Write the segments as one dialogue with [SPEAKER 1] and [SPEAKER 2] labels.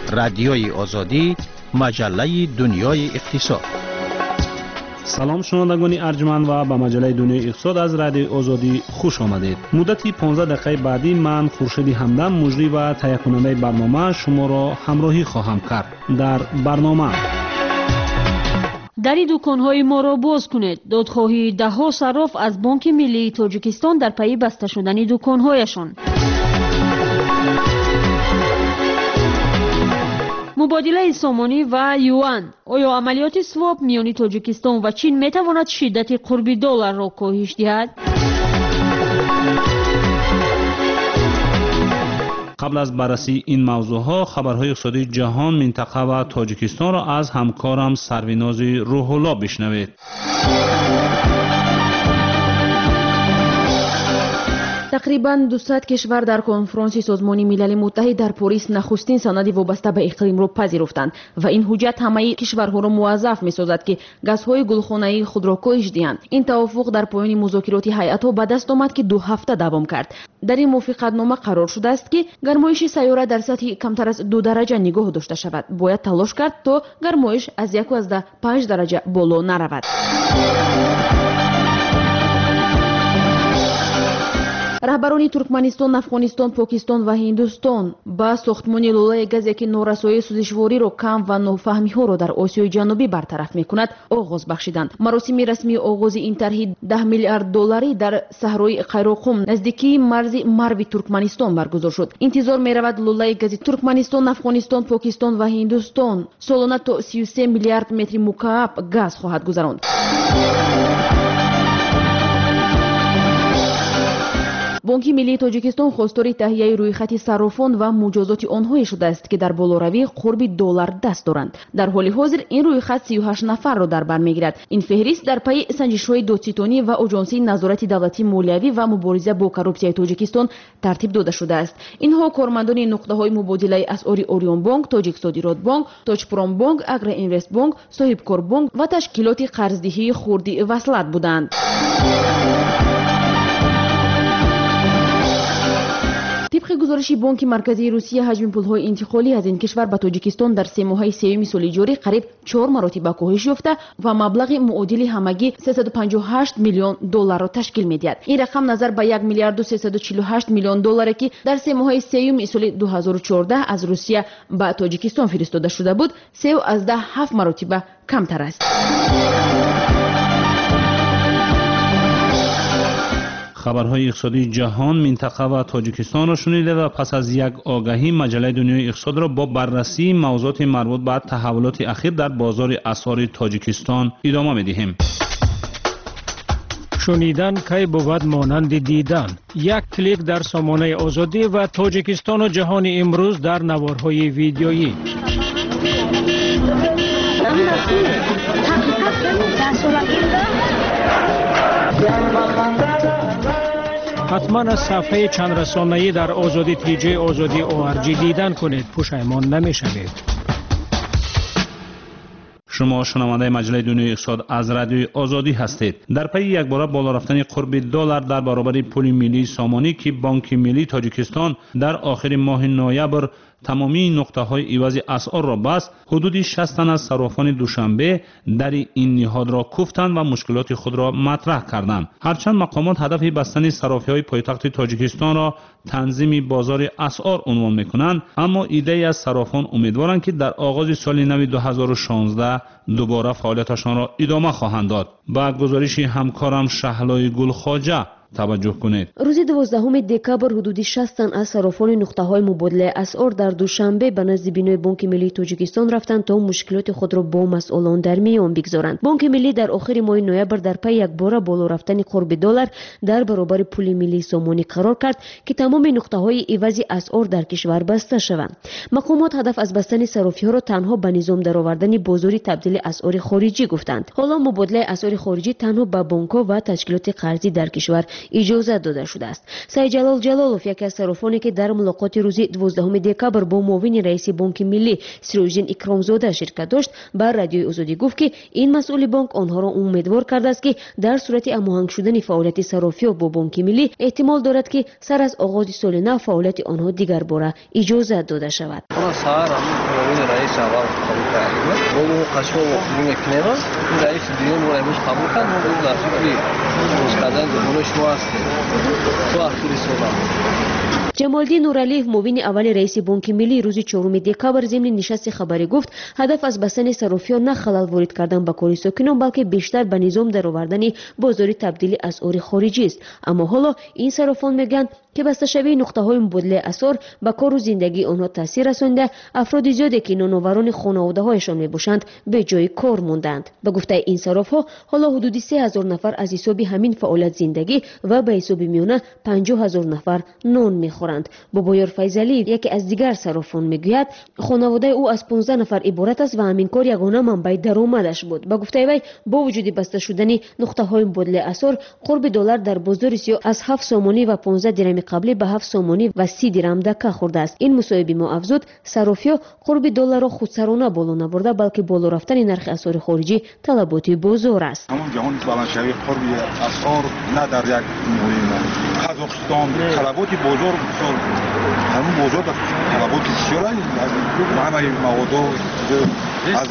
[SPEAKER 1] رادیوی آزادی، مجله دنیای اقتصاد.
[SPEAKER 2] سلام شنوندگان ارجمند و به مجله دنیای اقتصاد از رادیو آزادی خوش آمدید. مدتی 15 دقیقه بعدی من خورشید همدم مجری و تهیه کننده برنامه شما را همراهی خواهم کرد. در برنامه
[SPEAKER 3] دری دکان‌های ما را باز کنید. دادخواهی ده‌ها صراف از بانک ملی تاجیکستان در پی بسته شدن دکان‌هایشان. مبادله سامانی و یوان. آیا عملیات سواپ میان تاجیکستان و چین میتواند شدت قرب دلار را کاهش دهد؟
[SPEAKER 2] قبل از بررسی این موضوعها خبرهای اقتصادی جهان، منطقه و تاجیکستان را از همکارم سرویناز روح‌الله بشنوید.
[SPEAKER 4] تقریباً 200 کشور در کنفرانس سازمان ملل متحد در پاریس نخستین سند وابسته به اقلیم را پذیرفتند و این حجت همه کشورها را موظف می‌سازد که گازهای گلخانه‌ای خود را کاهش دهند. این توافق در پایان مذاکرات هیئت‌ها به دست آمد که 2 هفته دوام کرد. در این موافقتنامه قرار شده است که گرمایش سیاره در سطح کمتر از 2 درجه نگاه داشته شود. باید تلاش کرد تا گرمایش از 1.5 درجه بالا نرود. رهبران ترکمنستان، افغانستان، پاکستان و هندوستان با ساختمان لولای گازی که نارسایی سوزشواری را کم و نافهمی‌ها را در آسیای جنوبی برطرف می‌کند آغاز بخشیدند. مراسم رسمی آغاز این طرح 10 میلیارد دلاری در صحرای قیراقم نزدیکی مرز مرو ترکمنستان برگزار شد. انتظار می‌رود لولای گازی ترکمنستان، افغانستان، پاکستان و هندوستان سالانه تا 33 میلیارد متر مکعب گاز خواهد گذراند. بانک ملی تاجیکستان خواستار تهیه رویخط صرافان و مجازات آنها شده است که در بالوروی قرب دلار دست دارند. در حال حاضر این رویخط 38 نفر را در بر میگیرد. این فهرست در پی سنجش‌های دادستانی و آژانسی نظارت دولتی مالیوی و مبارزه با کورپسیای تاجیکستان ترتیب داده شده است. اینها کارمندان نقطه‌های مبادله اسعار اوریون بانک، تاجیک صادرات بانک، تاجپرام بانک، اگرا اینوست بانک، صاحبکار بانک و تشکیلات قرضدهی خردی وصلت بودند. طبق گزارش بانک مرکزی روسیه حجم پول‌های انتقالی از این کشور به تاجیکستان در 3 ماه سوم سال جاری قریب 4 مراتب کاهش یافته و مبلغ معادل همگی 358 میلیون دلار را تشکیل می‌دهد. این رقم نظر به 1 میلیارد و 348 میلیون دلاری که در 3 ماه سوم سال 2014 از روسیه به تاجیکستان فرستاده شده بود 3.7 مراتب کمتر است.
[SPEAKER 2] خبرهای اقتصادی جهان، منطقه و تاجیکستان را شنیده و پس از یک آگهی مجله دنیای اقتصاد را با بررسی موضوعات مربوط به تحولات اخیر در بازار اسعار تاجیکستان ادامه می‌دهیم.
[SPEAKER 5] شنیدن کی بود مانند دیدن. یک کلیک در سامانه آزادی و تاجیکستان و جهان امروز در نوارهای ویدیویی. حتما از صفحه چند رسانه‌ای در آزادی تیجی آزادی ORG دیدن کنید، پشیمان نمی‌شوید.
[SPEAKER 2] شما شنونده مجله دنیای اقتصاد از رادیوی آزادی هستید. در پی یک بار بالا رفتن قرب دلار در برابر پول ملی سامانی که بانک ملی تاجیکستان در آخر ماه نوامبر تمامی نقطه‌های عوض اسعار را بست، حدود 60 تن از صرافان دوشنبه در این نهاد را کوفتند و مشکلات خود را مطرح کردند. هرچند مقامات هدف بستن صرافی‌های پایتخت تاجیکستان را تنظیم بازار اسعار عنوان می‌کنند، اما ایده از صرافان امیدوارند که در آغاز سال نو 2016 دوباره فعالیتشان را ادامه خواهند داد. با گزارش همکارم شهلای گلخواجه توجه کنید.
[SPEAKER 4] روز 12 دکامبر حدود 60 تن از صرافان نقطه‌های مبادله اسعار در دوشنبه به نزد بینای بانک ملی تاجیکستان رفتند تا مشکلات خود را با مسئولان در میان بگذارند. بانک ملی در آخر ماه نوامبر در پی یک بار بالا رفتن قرب دلار در برابر پول ملی سامانی قرار کرد که تمام نقطه‌های عوض اسعار در کشور بسته شوند. مقامات هدف از بستن صرافی‌ها را تنها به نظام درآوردن بازار تبدیل اسعار خارجی گفتند. حالا مبادله اسعار خارجی تنها به بانک‌ها و تشکیلات قرضی در کشور
[SPEAKER 3] اجازه داده شده است. سید جلال جلالوف یکی از صرافانی که در ملاقات روز 12 دکبر با معاون رئیس بانک ملی سیروژدین اکرامزاده شرکت داشت بر رادیوی آزادی گفت که این مسئول بانک آنها را امیدوار کرده است که در صورت هماهنگ شدن فعالیت صرافی با بانک ملی احتمال دارد که سر از آغاز سال نو فعالیت آنها دیگر باره اجازه داده شود.
[SPEAKER 6] رئیس اول قبول کردیم. با قشو میکنیم. رئیس دیگه ما امروز قبول کرد. ما در صورتی مستقل جمهورش ما هستیم. تو اخیر سال.
[SPEAKER 3] جمالدین نورعلیف معاون اول رئیس بانک ملی روز 4 دکبر ضمن نشست خبری گفت هدف از بستن صرافیان نه خلل وارد کردن به کار ساکنان بلکه بیشتر به نظام درآوردن بازار تبدیل اسعار خارجی است. اما حالا این صرافان میگن که بسته شوی نقطه‌های مبادله اسعار به کار و زندگی آنها تاثیر رسانده، افراد زیادی که نانآوران خانواده‌هایشان میباشند به جای کار موندند. به گفته این صراف‌ها حالا حدود 3000 نفر از حساب همین فعالیت زندگی و به حساب میانه 50000 نفر نان میخورند. بابایار فیضلی یکی از دیگر صرافان میگوید خانواده او از 15 نفر عبارت است و همین کار یگانه منبع درآمدش بود. به گفته وی با وجود بسته شدن نقطه‌های مبادله اسعار قرب دلار در بازار سیاه از 7 سومانی و 15 درهم قبلی به 7 سومانی و 30 درهم دکه خورده است. این مصاحبه ما افزود صرافی‌ها قرب دلار را خودسرانه بالا نبرده بلکه بالا رفتن نرخ اسعار خارجی طلبات بازار است.
[SPEAKER 7] همون جهان بالانشوی قرب اسعار نه در یک مهم قزاقستان طلبات بازار همون بازار در طلبات بسیار است. همه مواد از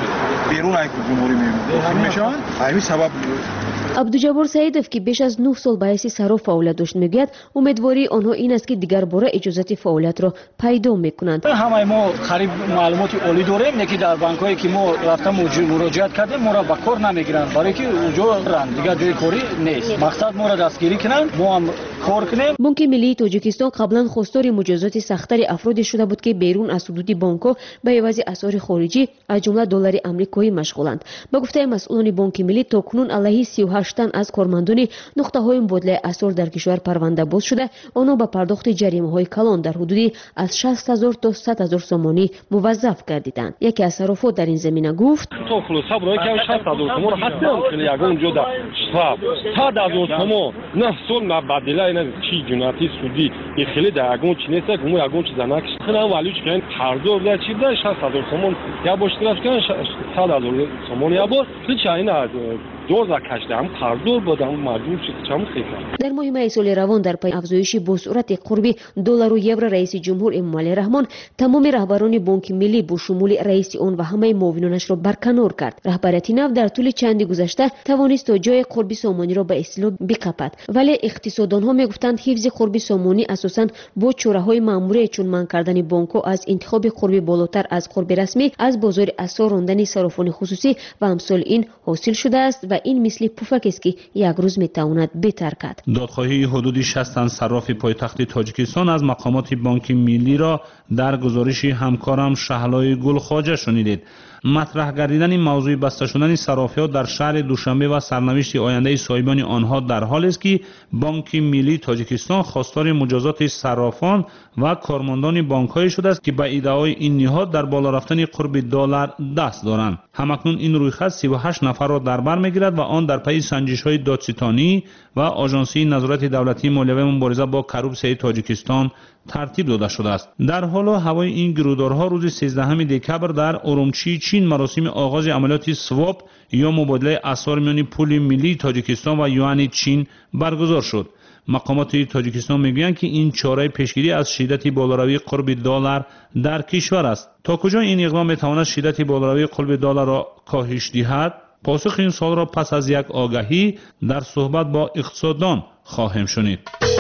[SPEAKER 7] بیرون از جمهوری میشن. همین سبب
[SPEAKER 3] عبدالجبار سعیدов که بیش از 9 سال به حیث صراف فعالیت داشت میگوید امیدواری آنها این است که دیگر باره اجازت فعالیت را پیدا میکنند.
[SPEAKER 5] همه ما قریب معلومات عالی داریم که در بانک‌هایی که ما رفتم مراجعت کردیم ما را به کار نمیگیرند برای که اونجا دیگر جای کاری نیست. مقصد ما را دستگیری کنند ما هم کار کنیم.
[SPEAKER 3] بانک ملی تاجیکستان قبلا خواستار مجازات سخت‌تر افرادی شده بود که بیرون از حدود بانک‌ها به عوض اسعار خارجی از جمله دلار آمریکایی مشغولند. به گفته مسئولان بانک ملی تاکنون علیه 38 تن از کارمندان نقطه‌های مبادله اسعار در کشور پرونده باز شده، آنها به پرداخت جریمه‌های کلان در حدود از 60000 تا 100000 سومانی موظف گردیدند. یکی از صرافان در این زمینه گفت:
[SPEAKER 8] تو خلاصه برای که 60000 سوم حتما کنه یگان جدا شفاف 100000 سوم نه سول نه بدله اینا چی جناتی سودی این خیلی در یگان چی نیست که مو یگان چیز نک خنا والیش کن هردور ده چی ده 60000 سوم یا باش طرف کن 100000 سوم یا باش چی اینا دور کشته هم قرضور بودم مجبور شدم خیلی.
[SPEAKER 3] در ماه می سال روان در پی افزایش با سرعت قربی دلار و یورو رئیس جمهور امامعلی رحمان تمام رهبران بانک ملی با شمول رئیس آن و همه معاونانش را برکنار کرد. رهبریت نو در طول چند گذشته توانست تا جای قربی سامانی را به اصطلاح بکپد، ولی اقتصاددانها میگفتند حفظ قربی سامانی اساساً با چاره‌های مأموری چون منع کردن بانک‌ها از انتخاب قربی بالاتر از قربی رسمی از بازار اسعار راندن صرافان خصوصی و امثال این حاصل شده است و این مثل پفک است که یک روز میتواند بهتر کند.
[SPEAKER 2] دادخواهی حدود 60 تن صراف پایتخت تاجیکستان از مقامات بانک ملی را در گزارش همکارم شهلای گلخواجه شنیدید. مطرح گردیدن این موضوع بسته شدن صرافی‌ها در شهر دوشنبه و سرنوشت آینده صاحبان آنها در حالی است که بانک ملی تاجیکستان خواستار مجازات صرافان و کارمندان بانک‌های شده است که به ادعای این نهاد در بالا رفتن قرب دلار دست دارند. همکنون این رویخط 38 نفر را در بر می‌گیرد و آن در پی سنجش‌های دادستانی و آژانسی نظارت دولتی مولوی مبارزه با کروپسیای تاجیکستان ترتیب داده شده است. در حال هوای این گرودارها روز 13 دکبر در ارومچی چین مراسم آغاز عملیات سواپ یا مبادله اسعار میان پول ملی تاجیکستان و یوان چین برگزار شد. مقامات تاجیکستان میگویند که این چاره پیشگیری از شدت بالاروی قرب دلار در کشور است. تا کجا این اقدام میتواند شدت بالاروی قرب دلار را کاهش دهد؟ پاسخ این سوال را پس از یک آگهی در صحبت با اقتصاددان خواهیم شنید.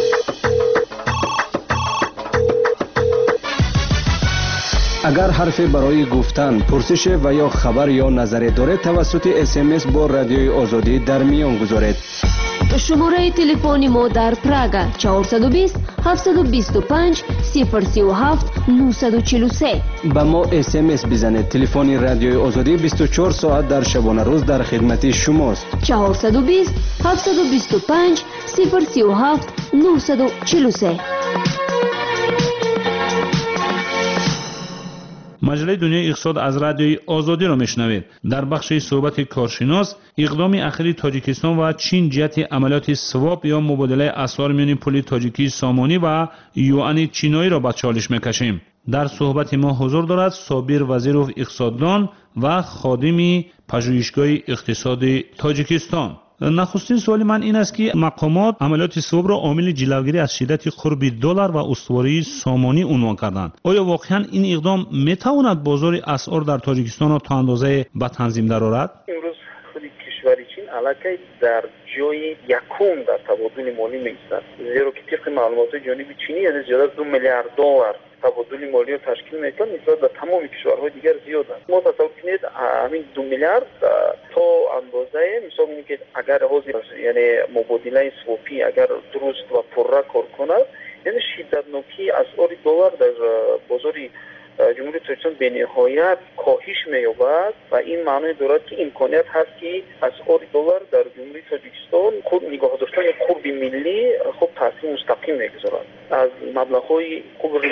[SPEAKER 9] اگر حرفی برای گفتن، پرسش و یا خبر یا نظری دارید توسط SMS با رادیوی آزادی در میان گذارید.
[SPEAKER 3] شماره تلفن ما در پراگ 420 725 037 943.
[SPEAKER 9] با ما SMS بزنید. تلفن رادیوی آزادی 24 ساعت در شبانه روز در خدمت شماست.
[SPEAKER 3] 420 725 037 943.
[SPEAKER 2] مجله دنیای اقتصاد از رادیوی آزادی را میشنوید. در بخش صحبت کارشناس اقدام اخیر تاجیکستان و چین جهت عملیات سواپ یا مبادله اسعار میان پول تاجیکی سامانی و یوان چینایی را به چالش میکشیم. در صحبت ما حضور دارد صابر وزیروف اقتصاددان و خادم پژوهشگاه اقتصاد تاجیکستان. نخستین سوال من این است که مقامات عملیات سواب را عامل جلوگیری از شدت قرب دلار و استواری سامانی عنوان کردند. آیا واقعا این اقدام میتواند بازار اسعار در تاجیکستان را تا اندازه به تنظیم درآورد؟
[SPEAKER 10] امروز خود کشور چین علاقه در جای یکم در تبادل مالی می‌ایستد، زیرا که طبق معلومات جانبی چینی یعنی زیاد از 2 میلیارد دلار تبادل مالی را تشکیل می‌کند، نسبت به تمام کشورهای دیگر زیاد است. ما تصور کنید همین 2 میلیارد تا اندازه مثال می‌گیم که اگر حاضر یعنی مبادله سواپی اگر درست و پررا کار کند، یعنی شدتناکی اسعار دلار در بازار جمهوری تاجیکستان به نهایت کاهش می‌یابد و این معنی دارد که امکانیت هست که اسعار دلار در جمهوری تاجیکستان خود نگاه داشتن قرب ملی خود تاثیر مستقیم می‌گذارد. از مبلغ‌های قرب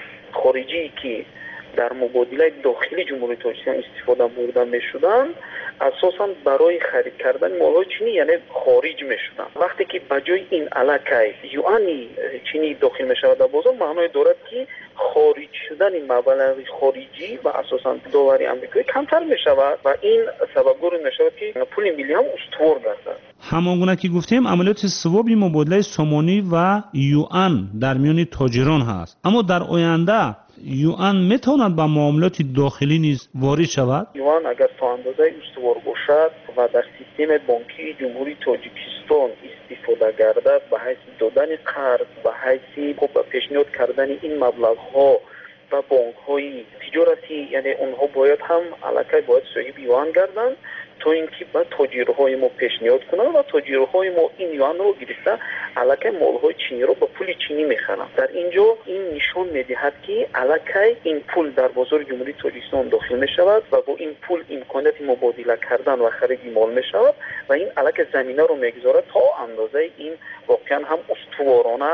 [SPEAKER 10] خارجی که در مبادله داخلی جمهوری تاجیکستان استفاده برده می‌شدند اساساً برای خرید کردن مال‌های چینی یعنی خارج می‌شدند. وقتی که بجای این علاقه یوان چینی داخل می‌شود در بازار، معنی دارد که خارج شدن مبلغ خارجی و اساساً دلار آمریکایی کمتر می‌شود و این سببگار می‌شود که پول ملی هم استوار گردد.
[SPEAKER 2] همانگونه که گفتیم عملیات سواب مبادله سامانی و یوان در میان تاجران هست، اما در آینده یوان میتواند به معاملات داخلی نیز وارد شود؟
[SPEAKER 10] یوان اگر تا اندازه استوار باشد و در سیستم بانکی جمهوری تاجیکستان استفاده گردد به حیث دادن قرض، به حیث پیشنهاد کردن این مبلغ‌ها و بانک‌های تجارتی، یعنی اونها باید هم علاقه باید صاحب یوان گردند تا اینکه به تاجرهای ما پیشنهاد کنند و تاجرهای ما این یوان رو گرفته علاقه مال‌های چینی رو با پول چینی می‌خرند. در اینجا این نشان می‌دهد که علاقه این پول در بازار جمهوری تاجیکستان داخل می‌شود و با این پول امکانات مبادله کردن و خرید مال می‌شود و این علاقه زمینه رو می‌گذارد تا اندازه این واقعا هم استوارانه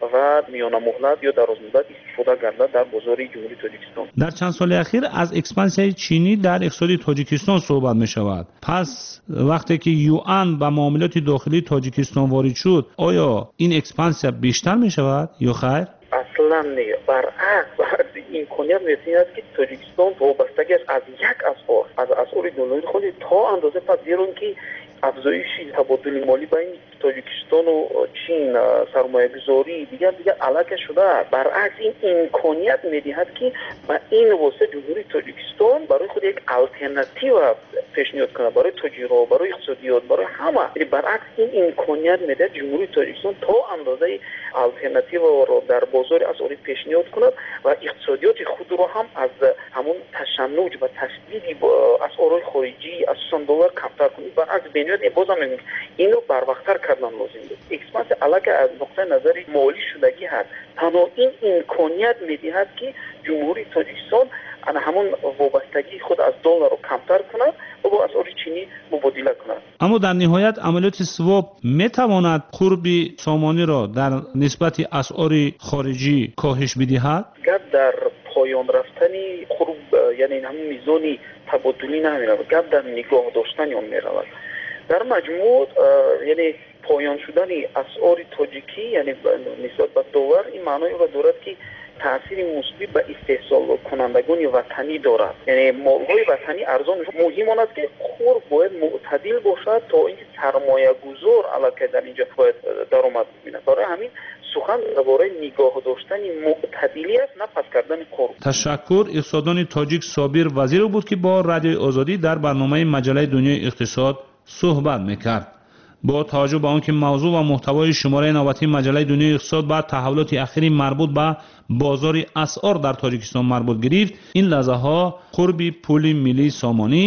[SPEAKER 10] و میان مهلت یا دراز مدت استفاده گردد در بازار جمهوری تاجیکستان.
[SPEAKER 2] در چند سال اخیر از اکسپانسیون چینی در اقتصاد تاجیکستان صحبت می شود. پس وقتی که یوان به معاملات داخلی تاجیکستان وارد شد، آیا این اکسپانسیون بیشتر می شود یا خیر؟
[SPEAKER 10] اصلا نه، برعکس امکانیت می‌رسد که تاجیکستان وابستگی از یک از اسعار دلاری خود تا اندازه پذیرون که افزایش تبادل مالی بین تاجیکستان و چین سرمایه‌گذاری دیگر علاقه شده. برعکس این امکانیت می‌دهد که با این واسه جمهوری تاجیکستان برای خود یک آلترناتیو پیشنهاد کنه برای تجارت، برای اقتصادیات، برای همه. یعنی برعکس این امکانیت میده جمهوری تاجیکستان تا اندازه آلترناتیو رو در بازار اسعاری پیشنهاد کند و اقتصادیات خود رو هم از همون تشنج و تشدید اسعار خارجی اساساً دلار کمتر کنید. برعکس بنیاد بازم میگم این رو بروقتر کردن لازم است. اکسپانس علاقه از نقطه نظر مالی شدگی هست. تنها این امکانیت میدهد که جمهوری تاجیکستان همون وابستگی خود از دلار رو کمتر کند و با اسعار چینی مبادله کند.
[SPEAKER 2] اما در نهایت عملیات سواب میتواند قرب سامانی را در نسبت اسعار خارجی کاهش بدهد؟
[SPEAKER 10] گپ در پایان رفتن قرب یعنی همون میزان تبادلی نمیرود، گپ در نگاه داشتن اون میرود. در مجموع یعنی پایان شدن اسعار تاجیکی یعنی نسبت به دلار این معنی را دارد که تأثیر مثبت به استحصال کنندگان وطنی دارد. یعنی مال‌های وطنی ارزان مهم آن است که قرب باید معتدل باشد تا اینکه سرمایه گذار علاقه در اینجا باید درآمد ببیند. برای همین سخن درباره نگاه داشتن معتدلی است، نه پس کردن قرب.
[SPEAKER 2] تشکر. اقتصاددان تاجیک صابر وزیر بود که با رادیو آزادی در برنامه مجله دنیای اقتصاد صحبت میکرد. با توجه به آنکه موضوع و محتوای شماره 90 مجله دنیای اقتصاد با تحولات اخیری مربوط به بازار اسعار در تاجیکستان مربوط گرفت، این لحظه ها قرب پول ملی سامانی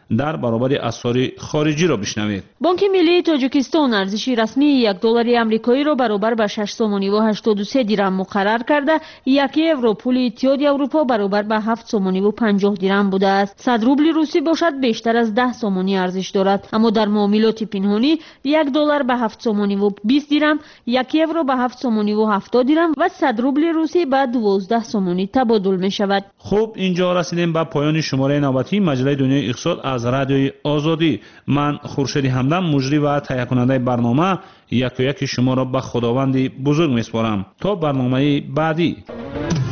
[SPEAKER 2] در برابر اسعار خارجی را بشنوید.
[SPEAKER 3] بانک ملی تاجیکستان ارزش رسمی $1 آمریکایی را برابر به 6 سومانی و 83 درم مقرر کرده، 1 یورو پول اتحادیه اروپا برابر به 7 سومانی و 50 درم بوده است. 100 روبل روسی باشد بیشتر از 10 سومانی ارزش دارد، اما در معاملات پنهانی $1 به 7 سومانی و 20 درم، 1 یورو به 7 سومانی و 70 درم و 100 روبل روسی به 12 سومانی تبادل می شود.
[SPEAKER 2] خب اینجا رسیدیم به پایان شماره نوبتی مجله دنیای اقتصاد از رادیوی آزادی. من خورشید همدم مجری و تهیه کننده برنامه یک شما را به خداوند بزرگ میسپارم. تا برنامه بعدی.